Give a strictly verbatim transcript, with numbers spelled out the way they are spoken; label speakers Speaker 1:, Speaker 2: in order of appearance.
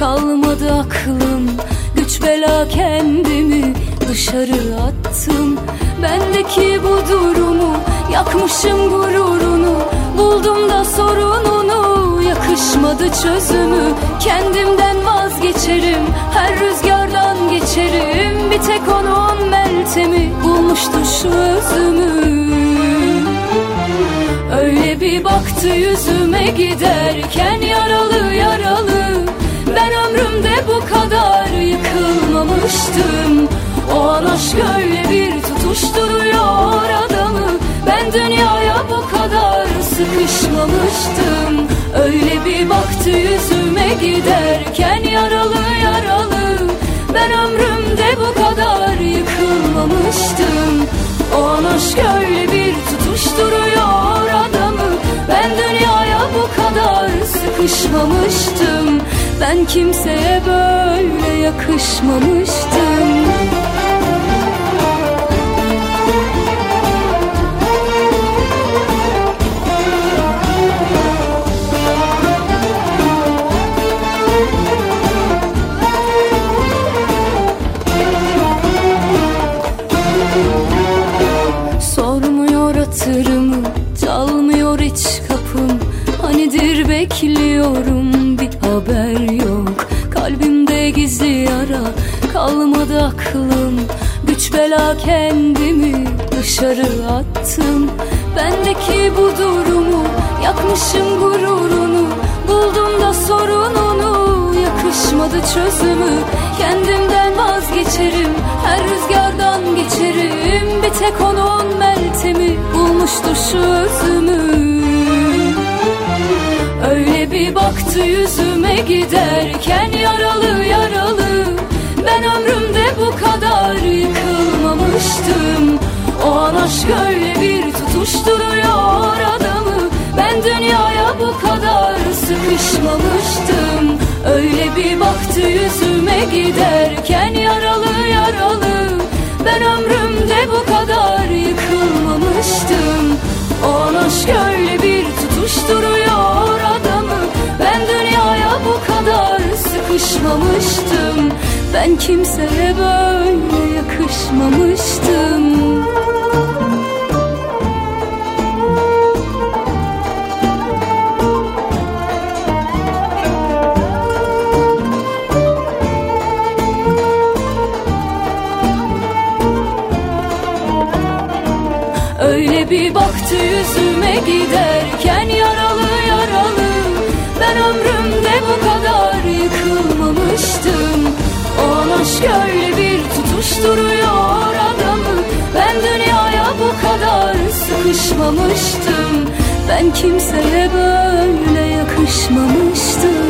Speaker 1: kalmadı aklım. Güç bela kendimi dışarı attım. Bendeki bu durumu yakmışım gururunu. Buldum da sorununu, yakışmadı çözümü. Kendimden vazgeçerim, her rüzgardan geçerim. Bir tek onun meltemi bulmuştur şu özümü. Öyle bir baktı yüzüme giderken yaralı yaralı. Ben ömrümde bu kadar yıkılmamıştım. O an aşk öyle bir tutuşturuyor adamı. Ben dünyaya bu kadar sıkışmamıştım. Öyle bir baktı yüzüme giderken yaralı yaralı. Ben ömrümde bu kadar yıkılmamıştım. O an aşk öyle bir tutuşturuyor adamı. Ben dünyaya bu kadar sıkışmamıştım. Ben kimseye böyle yakışmamıştım. Sormuyor hatırımı, çalmıyor hiç kapım. Hanidir bekliyorum, bir haber yok. Kalbimde gizli yara, kalmadı aklım. Güç bela kendimi dışarı attım. Bendeki bu durumu yakmışım gururunu. Buldum da sorununu, yakışmadı çözümü. Kendimden vazgeçerim, her rüzgardan geçerim. Bir tek onun meltemi bulmuştur şu özümü. Öyle bir baktı yüzüme giderken yaralı yaralı. Ben ömrümde bu kadar yıkılmamıştım. O an aşk öyle bir tutuşturuyor adamı. Ben dünyaya bu kadar sıkışmamıştım. Öyle bir baktı yüzüme giderken yaralı yaralı. Ben ömrümde bu kadar yıkılmamıştım. O an aşk öyle bir tutuşturuyor adamı. Ben dünyaya bu kadar sıkışmamıştım. Ben kimseye böyle yakışmamıştım. Öyle bir baktı yüzüme giderken yaralı yaralı. Ben ömrümde bu kadar yıkılmamıştım. O an aşk öyle bir tutuşturuyor adamı. Ben dünyaya bu kadar sıkışmamıştım. Ben kimseye böyle yakışmamıştım.